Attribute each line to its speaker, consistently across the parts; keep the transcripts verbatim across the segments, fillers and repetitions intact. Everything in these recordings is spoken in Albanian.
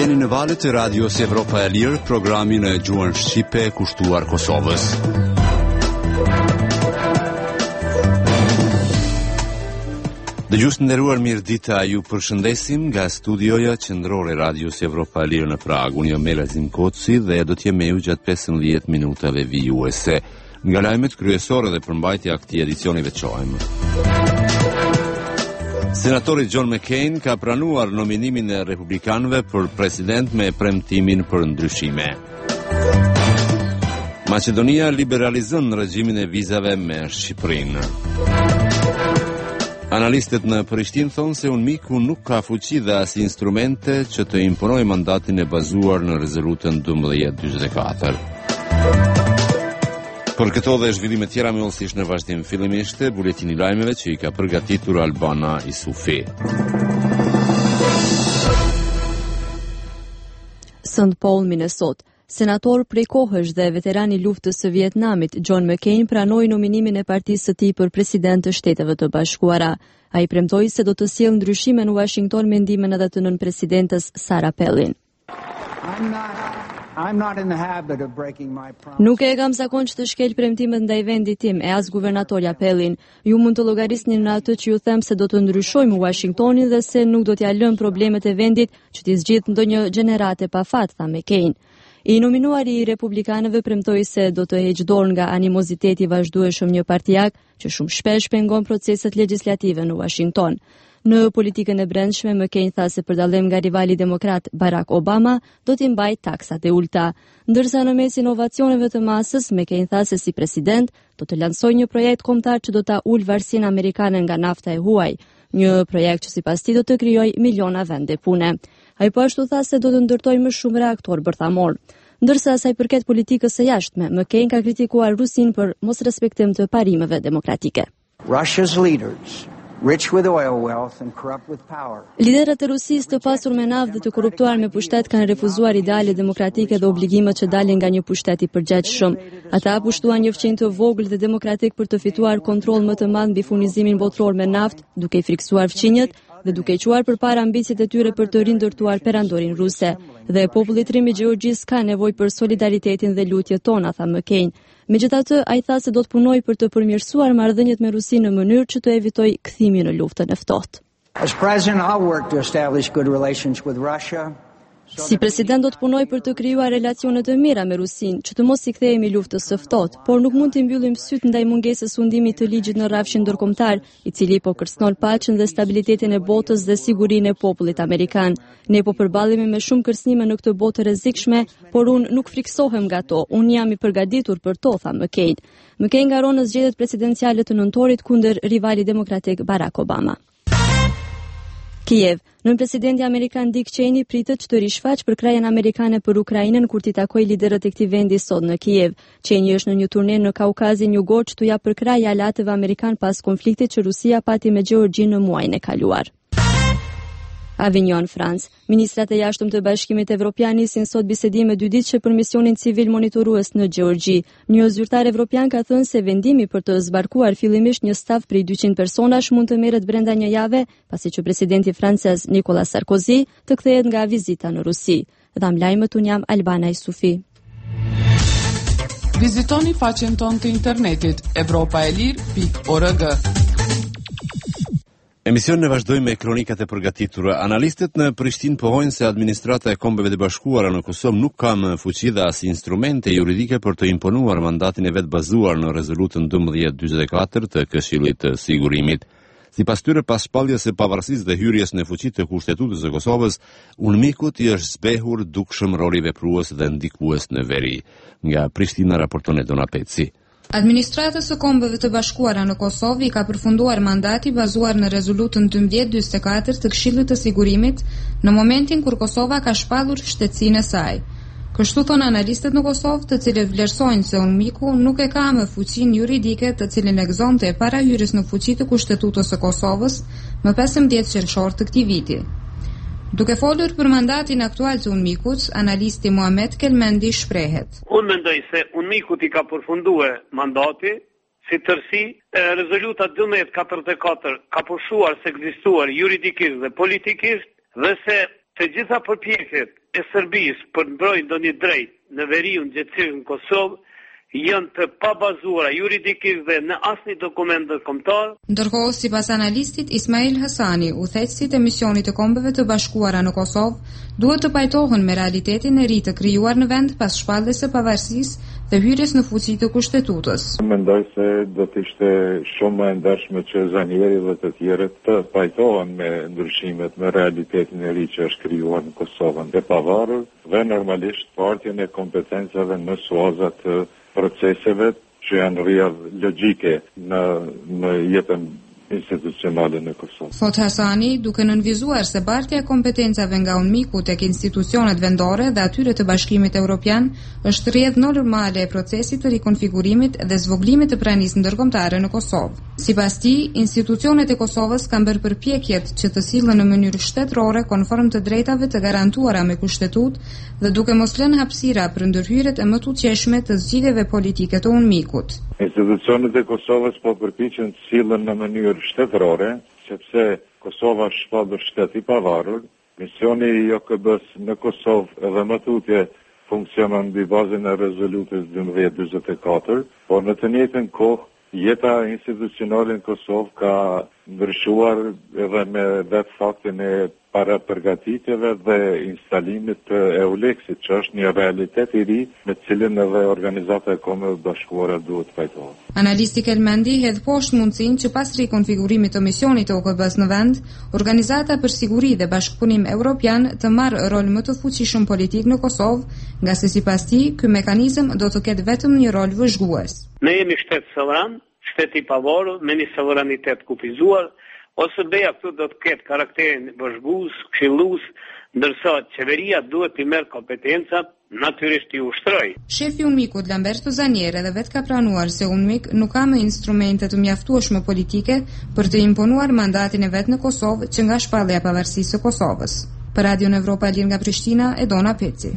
Speaker 1: Jeni në valët e radios Evropa e Lirë, programin e gjuhën shqipe kushtuar Kosovës. Dëgjues të nderuar, mirëdita, ju përshëndesim nga studioja qendrore e radios Evropa e Lirë në Prag. Unë jam Melazim Koci dhe do të jem me ju gjatë pesëmbëdhjetë minutave vijuese. Nga lajmet kryesore dhe përmbajtja e këtij edicioni veçojmë. Senatori John McCain ka pranuar nominimin e republikanëve për president me premtimin për ndryshime. Maqedonia liberalizon regjimin e vizave me Shqipërinë. Analistët në Prishtinë thonë se UNMIK-u nuk ka fuqi dhe as instrumente që të imponojë mandatin e bazuar në rezolutën dymbëdhjetë dymbëdhjetë e katër. Për këto dhe zhvillime tjera me ullësish në vazhdim, fillimisht buletini lajmeve që i ka përgatitur Albana Isufi.
Speaker 2: Saint Paul, Minnesota. Senator prej kohësh dhe veteran i luftës së Vietnamit, John McCain pranoi nominimin e partisë së tij për president të Shteteve të Bashkuara. Ai premtoi se do të sjellë ndryshime në Washington me ndihmën edhe të nënpresidentes Sarah Palin. Nuk e kam zakon që të shkel premtimet ndaj vendit tim, e as guvernatorja Palin. Ju mund të llogarisni në atë që ju them se do të ndryshojmë Washingtonin dhe se nuk do t'ja lëm problemet e vendit që t'i zgjidh ndonjë gjenerate pa fat, tha McCain. I nominuari i republikanëve premtoi se do të heqë dorë nga animoziteti vazhdueshëm një partijak që shumë shpesh pengon proceset legjislative në Washington. Në politikën e brendshme, McCain tha se për dallim nga rivali demokrat Barack Obama, do t'i mbajë taksat e ulta. Ndërsa në mes inovacioneve të masës, McCain tha se si president do të lansojë një projekt kombëtar që do ta ulë varësinë amerikane nga nafta e huaj, një projekt që sipas tij do të krijojë miliona vende pune. Ai po ashtu tha se do të ndërtojë më shumë reaktor bërthamor. Ndërsa sa i përket politikës së jashtme, McCain ka kritikuar Rusinë për mos respektim të parimeve demokratike.
Speaker 3: Russia's leaders, rich with oil wealth and corrupt with power.
Speaker 2: Liderët e Rusisë të pasur me naftë dhe të korruptuar me pushtet kanë refuzuar ideale demokratike dhe obligimet që dalin nga një pushtet i përgjithshëm. Ata pushtuan një fqinj të vogël dhe demokratik për të fituar kontroll më të madh mbi furnizimin botror me naftë, duke i friksuar fqinjët dhe duke i quar përpara ambicjet e tyre për të rindërtuar perandorin ruse. Dhe populli i trim i Gjeorgjisë ka nevojë për solidaritetin dhe lutjet tona, tha McCain. Megjithatë, ai tha se do të punojë për të përmirësuar marrëdhëniet me Rusinë në mënyrë që të evitojë kthimin në luftën e ftohtë.
Speaker 3: As president, I'll work to establish good relations with Russia.
Speaker 2: Si president do të punoj për të krijuar relacione të mira me Rusinë, që të mos i kthehemi luftës së ftohtë, por nuk mund të mbyllim syt ndaj mungesës fundimit të ligjit në rrafshin ndërkombëtar, i cili po kërcënon paqen dhe stabilitetin e botës dhe sigurinë e popullit amerikan. Ne po përballemi me shumë kërcënime në këtë botë të rrezikshme, por unë nuk friksohem nga to. Unë jam i përgatitur për to, tha McCain. McCain ngaron në zgjedhjet presidenciale të nëntorit kundër rivali demokratik Barack Obama. Kiev. Nën presidenti amerikan Dick Cheney pritet që të rishfaq për krajën amerikane për Ukrainën kur t'i takoj liderët e këtij vendi sot në Kiev. Cheney është në një turne në Kaukazin Jugor që t'u jap përkraj alatëve amerikan pas konfliktit që Rusia pati me Gjeorgjinë në muajin e kaluar. Avignon, Francë. Ministrat e jashtëm të Bashkimit Evropian nisin sot bisedime dydiqe për misionin civil monitorues në Gjeorgji. Një zyrtar evropian ka thënë se vendimi për të zbarkuar fillimisht një staf prej dyqind personash mund të merret brenda një jave, pasi që presidenti francez Nicolas Sarkozy të kthehet nga vizita në Rusi. Dham lajmet, unë jam Albana Isufi.
Speaker 4: Vizitoni faqen tonë të internetit evropaelir pikë org.
Speaker 1: Emisionin e vazhdojmë me kronikat e përgatitura. Analistët në Prishtinë pohojnë se administrata e Kombeve të Bashkuara në Kosovë nuk ka më fuqi dhe as instrumente juridike për të imponuar mandatin e vet bazuar në rezolutën dymbëdhjetë dymbëdhjetë e katër të Këshillit të Sigurimit. Sipas tyre, pas shpalljes së pavarësisë dhe hyrjes në fuqi të Kushtetutës së Kosovës, UNMIK-ut i është zbehur dukshëm roli veprues dhe ndikues në veri. Nga Prishtina raporton Edona Peci.
Speaker 5: Administratës së Kombeve të Bashkuara në Kosovë i ka përfunduar mandati bazuar në rezolutën dymbëdhjetë dymbëdhjetë e katër të Këshillit të Sigurimit në momentin kur Kosova ka shpallur shtetësinë e saj. Kështu thon analistët në Kosovë, të cilët vlerësojnë se UNMIK-u nuk e ka më fuqinë juridike të cilën e gëzonte para hyrjes në fuqi të Kushtetutës së Kosovës më pesëmbëdhjetë qershor të këtij viti. Duke folur për mandatin aktual të UNMIK-ut, analisti Muhamet Kelmendi shprehet.
Speaker 6: Unë mendoj se UNMIK-ut i ka përfunduar mandati, si tërsi, rezoluta dymbëdhjetë katërdhjetë e katër ka pushuar se ekzistuar juridikisht dhe politikisht dhe se të gjitha përpjekjet e Serbisë për mbrojtje ndonjë drejt në veriun gjëtësirë në Kosovë janë të pabazuara juridikisht dhe në asnjë dokument ndërkombëtar.
Speaker 5: Ndërkohë, sipas analistit Ismail Hasani, udhëheqësit e misionit të Kombeve të Bashkuara në Kosovë duhet të pajtohen me realitetin e ri të krijuar në vend pas shpalljes së pavarësisë dhe hyrjes në fuqi të kushtetutës.
Speaker 7: Mendoj se do të ishte shumë më e ndershme që zanieri dhe të tjerët të pajtohen me ndryshimet, me realitetin e ri që është krijuar në Kosovën e pavarur dhe normalisht partjen e kompetencave në suazat të proceseve që janë rrjedh logjike në në jetën institucionale në Kosovë.
Speaker 5: Thot Hasani, duke nënvizuar se bartja e kompetencave nga UNMIK-u tek institucionet vendore dhe atyre të Bashkimit Evropian është rrjedh normale e procesit të rikonfigurimit dhe zvoglimit të pranisë ndërkombëtare në Kosovë. Sipas tij, institucionet e Kosovës kanë bërë përpjekjet që të sillen në mënyrë shtetërore konform të drejtave të garantuara me kushtetutë dhe duke mos lënë hapësira për ndërhyrjet e më të qeshme të zgjidhjeve politike të UNMIK-ut.
Speaker 7: Institucionet e Kosovës po përpiqen të sillen në mënyrë shtetërore, sepse Kosova është shpallur shtet i pavarur. Misioni i O K B-s në Kosovë edhe më tutje funksionon mbi bazën e rezolutës dymbëdhjetë dymbëdhjetë e katër, por në të njëjtën kohë jeta institucionale në Kosovë ka ndryshuar edhe me vetë faktin e para përgatitjeve dhe instalimit të EULEX-it, që është një realitet i ri me cilin edhe organizata e Kombeve Bashkuara duhet pajtohet.
Speaker 5: Analisti Kelmendi hedh poshtë mundësinë që pas rikonfigurimit të misionit të O K B-s në vend, Organizata për Siguri dhe Bashkëpunim Evropian të marrë rol më të fuqishëm politik në Kosovë, nga se sipas tij ky mekanizëm do të ketë vetëm një rol vëzhgues.
Speaker 6: Ne jemi shtet sovran, shtet i pavarur me një sovranitet kufizuar, ose beja këtu do të ketë karakterin vëzhgues, këshillues, ndërsa qeveria duhet të merr kompetencat, natyrisht i ushtroj.
Speaker 5: Shefi i UNMIK-ut Lamberto Zanier edhe vetë ka pranuar se UNMIK nuk ka më instrumente të mjaftueshme politike për të imponuar mandatin e vet në Kosovë që nga shpallja e pavarësisë së Kosovës. Për Radion Evropa Lir nga Prishtina, Edona Peci.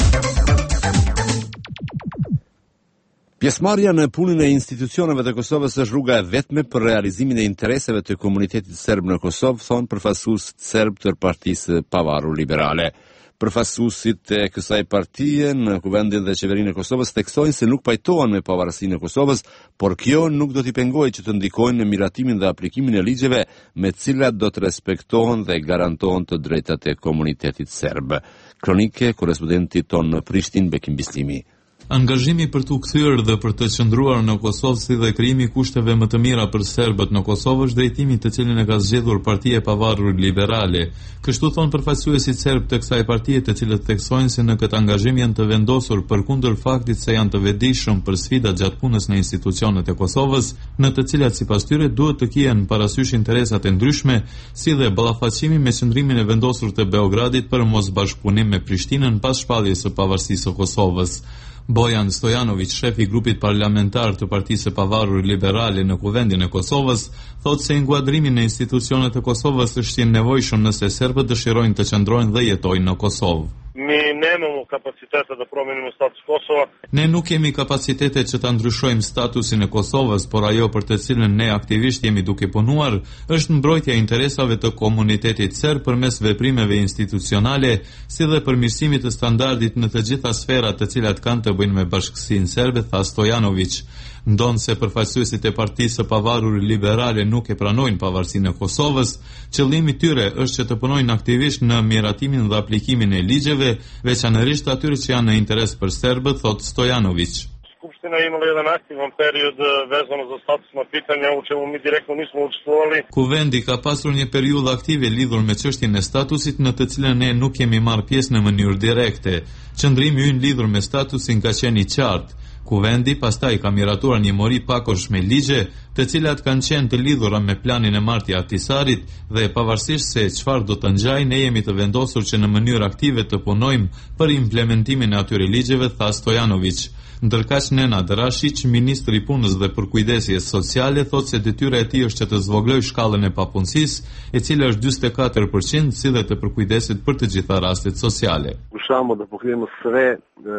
Speaker 1: Pjesëmarrja në punën e institucioneve të Kosovës është rruga e vetme për realizimin e interesave të komunitetit serb në Kosovë, thonë përfaqësuesit serb të Partisë Pavarur Liberale. Përfaqësuesit e kësaj partie në Kuvendin dhe Qeverinë e Kosovës theksojnë se nuk pajtohen me pavarësinë e Kosovës, por kjo nuk do t'i pengojë që të ndikojnë në miratimin dhe aplikimin e ligjeve me të cilat do të respektohen dhe garantohen të drejtat e komunitetit serb. Kronike, korespondenti ton në Prishtinë, Bekim Bislimi.
Speaker 8: Angazhimi për të kthyer dhe për të qëndruar në Kosovë si dhe krijimi kushteve më të mira për serbët në Kosovë është drejtimi të cilin e ka zgjedhur Partia e Pavarur Liberale. Kështu thon përfaqësuesit serb të kësaj partie, të cilët theksojnë se në këtë angazhim janë të vendosur përkundër faktit se janë të vetëdijshëm për sfidat gjatë punës në institucionet e Kosovës, në të cilat sipas tyre duhet të kihen parasysh interesat e ndryshme, si dhe ballafaqimi me qëndrimin e vendosur të Beogradit për mos bashkëpunim me Prishtinën pas shpalljes së pavarësisë së Kosovës. Bojan Stojanović, shefi i grupit parlamentar të Partisë së Pavarur Liberale në Kuvendin e Kosovës, thotë se inkuadrimi në institucionet e Kosovës është i nevojshëm nëse serbët dëshirojnë të qëndrojnë dhe jetojnë në Kosovë.
Speaker 9: Mi nemamo kapacitete da promenimo status Kosova.
Speaker 8: Ne nuk kemi kapacitete që ta ndryshojmë statusin e Kosovës, por ajo për të cilën ne aktivisht jemi duke punuar është mbrojtja e interesave të komunitetit serb përmes veprimeve institucionale, si dhe përmirësimit të standardit në të gjitha sferat të cilat kanë të bëjnë me bashkësinë serbe, tha Stojanović. Ndonë se përfaqësuesit e Partisë së Pavarur Liberale nuk e pranojnë pavarësinë e Kosovës, qëllimi tyre është që të punojnë aktivisht në miratimin dhe aplikimin e ligjeve, veçanërisht atyre që janë në interes për serbët, thot Stojanović.
Speaker 9: Skupština imala jedan aktivan period vezano za statusna pitanja u čemu mi direktno nismo učestvovali.
Speaker 8: Kuvendi ka pasur një periudhë aktive lidhur me çështjen e statusit në të cilën ne nuk kemi marrë pjesë në mënyrë direkte. Qëndrimi ynë lidhur me statusin ka qenë i qartë. Kuvendi pastaj ka miratuar një mori pakosh me ligje, të cilat kanë qenë të lidhura me planin e martja Ahtisarit dhe pavarësisht se çfarë do të ngjajë, ne jemi të vendosur që në mënyrë aktive të punojmë për implementimin e atyre ligjeve, tha Stojanović. Ndërkaq Nenad Rashić, ministri i punës dhe përkujdesjes sociale, thotë se detyra e tij është që të zvoglojë shkallën e papunësisë, e cila është njëzet e katër përqind, si dhe të përkujdeset për të gjitha rastet sociale.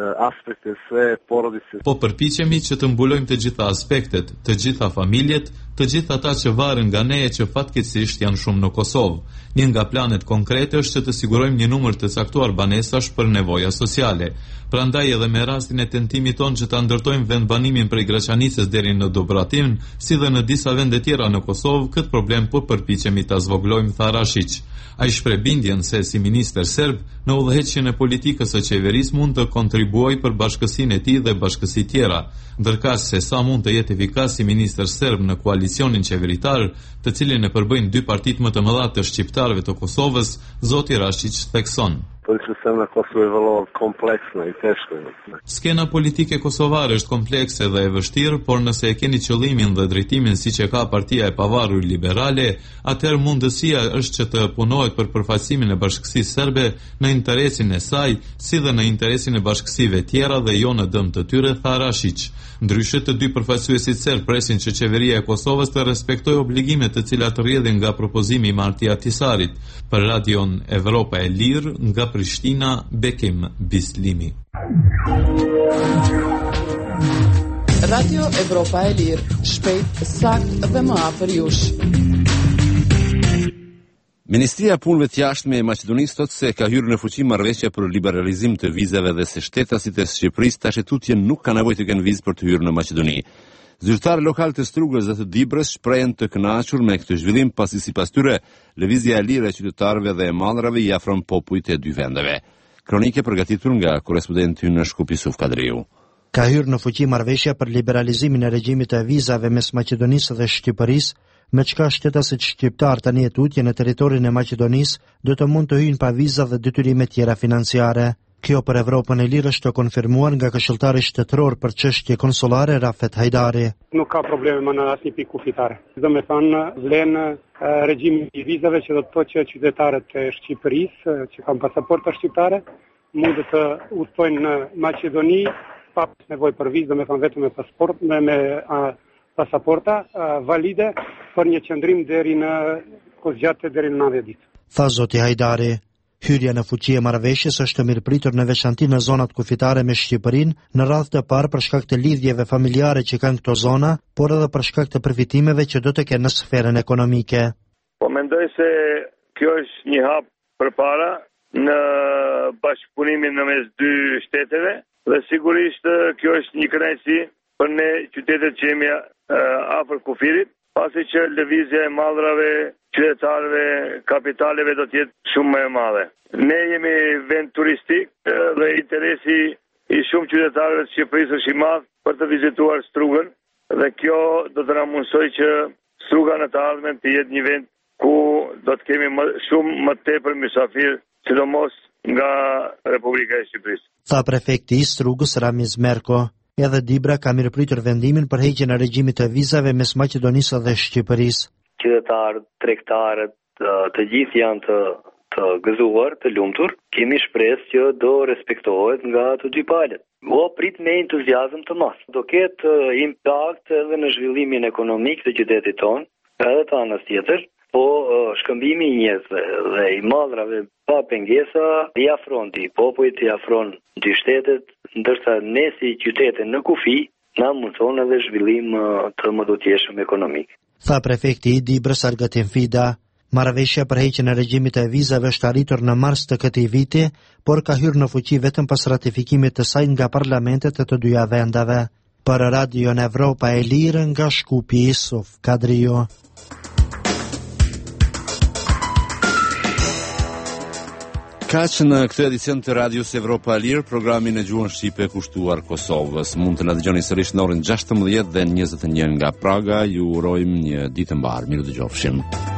Speaker 8: Po përpiqemi që të mbulojmë të gjitha aspektet, të gjitha familjet, të gjithë ata që varen nga ne e që fatkeqësisht janë shumë në Kosovë. Një nga planet konkrete është që të sigurojmë një numër të caktuar banesash për nevoja sociale. Prandaj edhe me rastin e tentimit tonë që ta ndërtojmë vendbanimin prej Graçanicës deri në Dobratin, si dhe në disa vende tjera në Kosovë, këtë problem po përpiqemi ta zvoglojmë, tha Rashić. Ai shpreh bindjen se si minister serb në udhëheqjen e politikës së qeverisë mund të kontribuojë për bashkësinë e tij dhe bashkësi tjera, ndërkaq se sa mund të jetë efikas si minister serb në koalicionin qeveritar, të cilin e përbëjnë dy partitë më të mëdha të shqiptarëve të Kosovës, zoti Rashić thekson.
Speaker 10: Sistema Kosovë e vëllohet kompleksne i teshme.
Speaker 8: Skena politike kosovare është komplekse dhe e vështirë, por nëse e keni qëllimin dhe drejtimin siç e ka Partia e Pavarur Liberale, atëherë mundësia është që të punohet për përfaqësimin e bashkësisë serbe në interesin e saj, si dhe në interesin e bashkësive tjera dhe jo në dëm të tyre, tha Rashić. Ndryshe, të dy përfaqësuesit serb presin që qeveria e Kosovës të respektojë obligimet të cilat rrjedhin nga propozimi i Marti Ahtisarit. Për Radion Evropa e Lirë, nga Prishtina, Bekim Bislimi.
Speaker 4: Radio Evropa e Lirë, shpejt, sakt dhe më afër jush.
Speaker 1: Ministria e Punëve të Jashtme e Maqedonisë thotë se ka hyrë në fuqi marrëveshja për liberalizim të vizave dhe se shtetasit e Shqipërisë tash tutje nuk kanë nevojë të kenë vizë për të hyrë në Maqedoni. Zyrtarë lokal të Strugës dhe të Dibrës shprehen të kënaqur me këtë zhvillim, pasi sipas tyre lëvizja e lirë e qytetarëve dhe e mallrave i afron popujt e dy vendeve. Kronike përgatitur nga korrespondenti në Shkup Yusuf Kadriu.
Speaker 11: Ka hyrë në fuqi marrëveshja për liberalizimin e regjimit të vizave mes Maqedonisë dhe Shqipërisë, me çka shtetasit shqiptar tani e tutje në territorin e Maqedonisë do të mund të hyjnë pa viza dhe detyrime tjera financiare. Kjo për Evropën e Lirë është të konfirmuar nga këshilltari shtetëror për çështje konsullare Rafet Hajdari.
Speaker 12: Nuk ka probleme më në asnjë pikë kufitare. Do të thonë vlen regjimi i vizave që do të thotë që qytetarët e Shqipërisë që kanë pasaporta shqiptare mund të udhtojnë në Maqedoni pa nevojë për vizë, do të thonë vetëm me pasport me, me a, pasaporta a, valide për një qëndrim deri në kozgjate deri në nëntëdhjetë ditë.
Speaker 11: Tha zoti Hajdari. Hyrja në fuqi e marrëveshjes është mirëpritur në veçanti në zonat kufitare me Shqipërinë, në radhë të parë për shkak të lidhjeve familjare që kanë këto zona, por edhe për shkak të përfitimeve që do të kenë në sferën ekonomike.
Speaker 10: Po mendoj se kjo është një hap përpara në bashkëpunimin në mes dy shteteve dhe sigurisht kjo është një kënaqësi për ne qytetet që jemi afër kufirit, pasi që lëvizja e mallrave, qytetarëve, kapitaleve do të jetë shumë më e madhe. Ne jemi vend turistik dhe interesi i shumë qytetarëve të Shqipërisë është i madh për të vizituar Strugën dhe kjo do të na mundsojë që Struga në të ardhmen të jetë një vend ku do të kemi më, shumë më tepër mysafir, sidomos nga Republika e Shqipërisë.
Speaker 11: Tha prefekti i Strugës Ramiz Merko. Edhe Dibra ka mirëpritur vendimin për heqjen e regjimit të vizave mes Maqedonisë dhe Shqipërisë.
Speaker 13: Qytetarët, tregtarët, të gjithë janë të, të gëzuar, të lumtur. Kemi shpresë që do respektohet nga të dy palët. O prit me entuziazëm të madh. Do ketë impakt edhe në zhvillimin ekonomik të qytetit tonë, edhe të anës tjetër, po shkëmbimi i njerëzve dhe i mallrave pa pengesa i afron di popujt, i afron dy shtetet, ndërsa ne si qytete në kufi na mundson edhe zhvillim të mëdotjeshëm ekonomik.
Speaker 11: Tha prefekti i Dibrës Argatin Fida. Marrëveshja për heqjen e regjimit të vizave është arritur në mars të këtij viti, por ka hyrë në fuqi vetëm pas ratifikimit të saj nga parlamentet e të dyja vendeve. Për Radion Evropa e Lirë nga Shkupi Yusuf Kadriu.
Speaker 1: Kaq në këtë edicion të Radios Evropa e Lirë, programin e gjuhën shqipe kushtuar Kosovës. Mund të na dëgjoni sërish në orën gjashtëmbëdhjetë dhe njëzet e një nga Praga. Ju urojmë një ditë mbar. Miru dëgjofshim.